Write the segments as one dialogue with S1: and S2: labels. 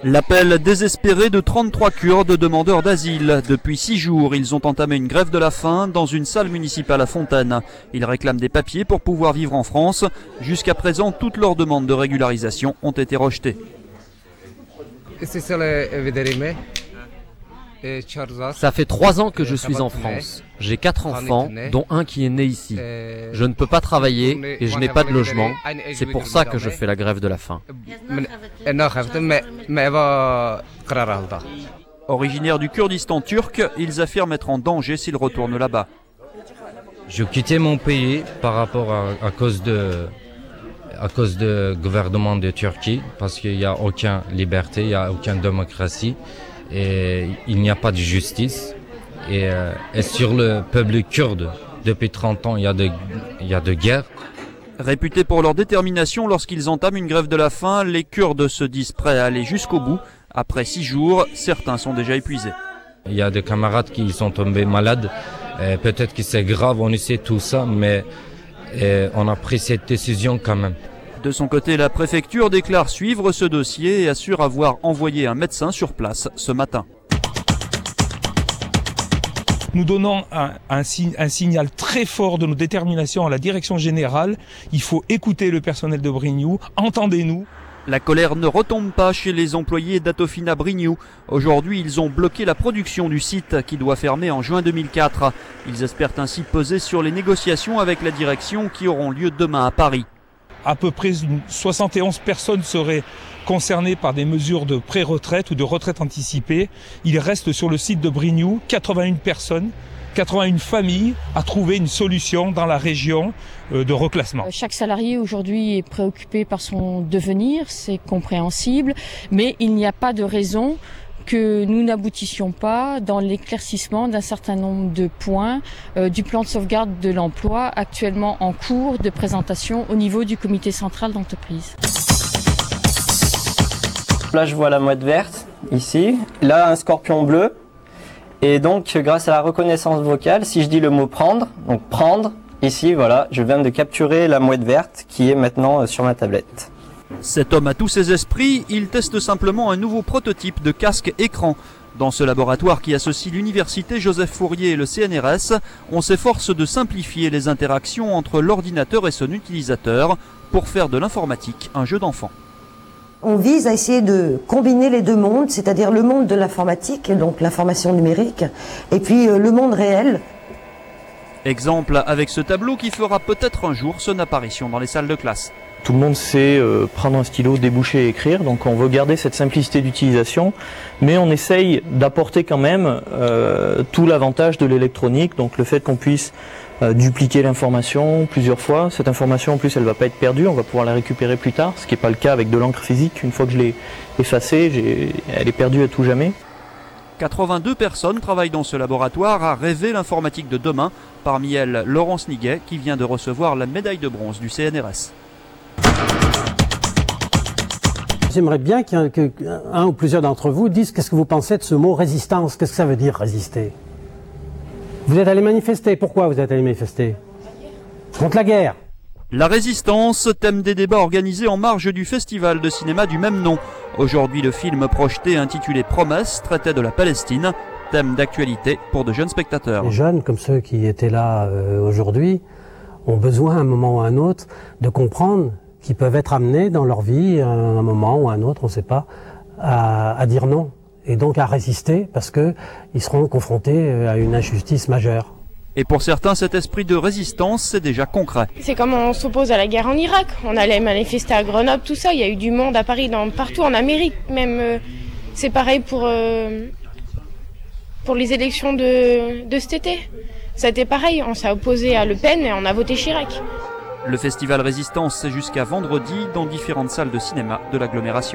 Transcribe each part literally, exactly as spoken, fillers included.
S1: L'appel désespéré de trente-trois Kurdes demandeurs d'asile. Depuis six jours, ils ont entamé une grève de la faim dans une salle municipale à Fontaine. Ils réclament des papiers pour pouvoir vivre en France. Jusqu'à présent, toutes leurs demandes de régularisation ont été rejetées.
S2: Ça fait trois ans que je suis en France. J'ai quatre enfants, dont un qui est né ici. Je ne peux pas travailler et je n'ai pas de logement. C'est pour ça que je fais la grève de la faim.
S1: Originaires du Kurdistan turc, ils affirment être en danger s'ils retournent là-bas.
S3: Je quittais mon pays par rapport à, à cause de à cause du gouvernement de Turquie, parce qu'il n'y a aucune liberté, il n'y a aucune démocratie. Et il n'y a pas de justice. Et, euh, et sur le peuple kurde, depuis trente ans, il y a de, il y a de guerre.
S1: Réputés pour leur détermination lorsqu'ils entament une grève de la faim, les Kurdes se disent prêts à aller jusqu'au bout. Après six jours, certains sont déjà épuisés.
S3: Il y a des camarades qui sont tombés malades. Peut-être que c'est grave, on essaie tout ça, mais on a pris cette décision quand même.
S1: De son côté, la préfecture déclare suivre ce dossier et assure avoir envoyé un médecin sur place ce matin.
S4: Nous donnons un, un, un signal très fort de notre détermination à la direction générale. Il faut écouter le personnel de Brignoud, entendez-nous.
S1: La colère ne retombe pas chez les employés d'Atofina Brignoud. Aujourd'hui, ils ont bloqué la production du site qui doit fermer en juin deux mille quatre. Ils espèrent ainsi peser sur les négociations avec la direction qui auront lieu demain à Paris.
S4: À peu près soixante et onze personnes seraient concernées par des mesures de pré-retraite ou de retraite anticipée. Il reste sur le site de Brignoud quatre-vingt-une personnes, quatre-vingt-une familles à trouver une solution dans la région de reclassement.
S5: Chaque salarié aujourd'hui est préoccupé par son devenir, c'est compréhensible, mais il n'y a pas de raison que nous n'aboutissions pas dans l'éclaircissement d'un certain nombre de points euh, du plan de sauvegarde de l'emploi actuellement en cours de présentation au niveau du comité central d'entreprise.
S6: Là je vois la mouette verte, ici, là un scorpion bleu, et donc grâce à la reconnaissance vocale, si je dis le mot prendre, donc prendre, ici voilà, je viens de capturer la mouette verte qui est maintenant sur ma tablette.
S1: Cet homme a tous ses esprits, il teste simplement un nouveau prototype de casque écran. Dans ce laboratoire qui associe l'université Joseph Fourier et le C N R S, on s'efforce de simplifier les interactions entre l'ordinateur et son utilisateur pour faire de l'informatique un jeu d'enfant.
S7: On vise à essayer de combiner les deux mondes, c'est-à-dire le monde de l'informatique, donc l'information numérique, et puis le monde réel.
S1: Exemple avec ce tableau qui fera peut-être un jour son apparition dans les salles de classe.
S8: Tout le monde sait euh, prendre un stylo, déboucher et écrire, donc on veut garder cette simplicité d'utilisation, mais on essaye d'apporter quand même euh, tout l'avantage de l'électronique, donc le fait qu'on puisse euh, dupliquer l'information plusieurs fois. Cette information en plus elle ne va pas être perdue, on va pouvoir la récupérer plus tard, ce qui n'est pas le cas avec de l'encre physique. Une fois que je l'ai effacée, j'ai, elle est perdue à tout jamais.
S1: quatre-vingt-deux personnes travaillent dans ce laboratoire à rêver l'informatique de demain, parmi elles Laurence Niguet qui vient de recevoir la médaille de bronze du C N R S.
S9: J'aimerais bien qu'un qu'un ou plusieurs d'entre vous disent qu'est-ce que vous pensez de ce mot résistance. Qu'est-ce que ça veut dire résister? Vous êtes allé manifester. Pourquoi vous êtes allé manifester? Contre la guerre.
S1: La résistance, thème des débats organisés en marge du festival de cinéma du même nom. Aujourd'hui, le film projeté intitulé Promesse traitait de la Palestine, thème d'actualité pour de jeunes spectateurs.
S9: Les jeunes, comme ceux qui étaient là euh, aujourd'hui, ont besoin à un moment ou à un autre de comprendre qu'ils peuvent être amenés dans leur vie, à un moment ou à un autre, on ne sait pas, à, à dire non. Et donc à résister parce qu'ils seront confrontés à une injustice majeure.
S1: Et pour certains, cet esprit de résistance, c'est déjà concret.
S10: C'est comme on s'oppose à la guerre en Irak. On allait manifester à Grenoble, tout ça. Il y a eu du monde à Paris, dans, partout en Amérique même. Euh, c'est pareil pour, euh, pour les élections de, de cet été. Ça a été pareil. On s'est opposé à Le Pen et on a voté Chirac.
S1: Le festival Résistance, c'est jusqu'à vendredi dans différentes salles de cinéma de l'agglomération.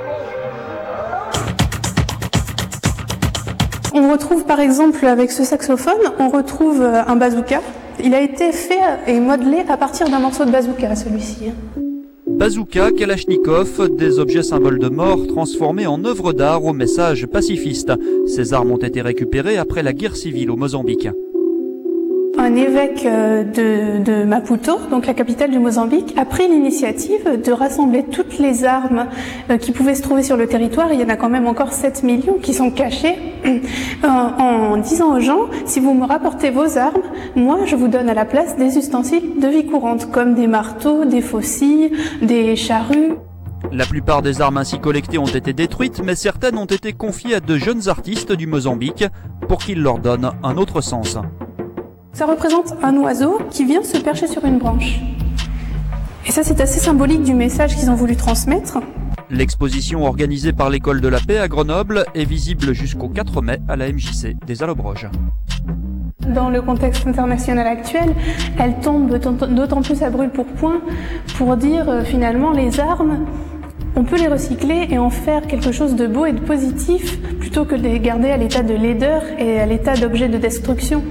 S11: On retrouve par exemple avec ce saxophone, on retrouve un bazooka. Il a été fait et modelé à partir d'un morceau de bazooka, celui-ci.
S1: Bazooka, Kalachnikov, des objets symboles de mort transformés en œuvres d'art au message pacifiste. Ces armes ont été récupérées après la guerre civile au Mozambique.
S11: un évêque de, de Maputo, donc la capitale du Mozambique, a pris l'initiative de rassembler toutes les armes qui pouvaient se trouver sur le territoire. Il y en a quand même encore sept millions qui sont cachées, en disant aux gens, si vous me rapportez vos armes, moi je vous donne à la place des ustensiles de vie courante, comme des marteaux, des faucilles, des charrues.
S1: La plupart des armes ainsi collectées ont été détruites, mais certaines ont été confiées à de jeunes artistes du Mozambique pour qu'ils leur donnent un autre sens.
S11: Ça représente un oiseau qui vient se percher sur une branche. Et ça, c'est assez symbolique du message qu'ils ont voulu transmettre.
S1: L'exposition organisée par l'École de la Paix à Grenoble est visible jusqu'au quatre mai à la M J C des Allobroges.
S11: Dans le contexte international actuel, elle tombe d'autant plus à brûle pour point pour dire euh, finalement les armes, on peut les recycler et en faire quelque chose de beau et de positif plutôt que de les garder à l'état de laideur et à l'état d'objet de destruction.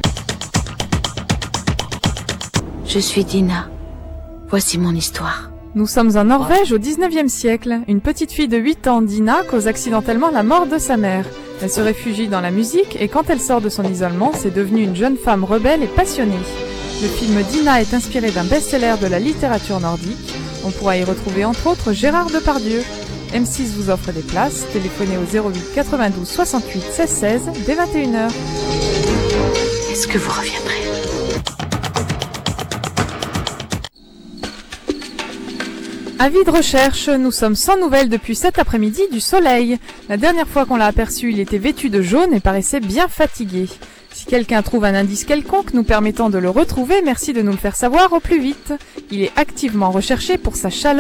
S12: Je suis Dina. Voici mon histoire.
S13: Nous sommes en Norvège au dix-neuvième siècle. Une petite fille de huit ans, Dina, cause accidentellement la mort de sa mère. Elle se réfugie dans la musique et quand elle sort de son isolement, c'est devenue une jeune femme rebelle et passionnée. Le film Dina est inspiré d'un best-seller de la littérature nordique. On pourra y retrouver entre autres Gérard Depardieu. M six vous offre des places. Téléphonez au zéro huit quatre-vingt-douze soixante-huit seize seize dès vingt et une heures.
S12: Est-ce que vous reviendrez ?
S13: Avis de recherche, nous sommes sans nouvelles depuis cet après-midi du soleil. La dernière fois qu'on l'a aperçu, il était vêtu de jaune et paraissait bien fatigué. Si quelqu'un trouve un indice quelconque nous permettant de le retrouver, merci de nous le faire savoir au plus vite. Il est activement recherché pour sa chaleur.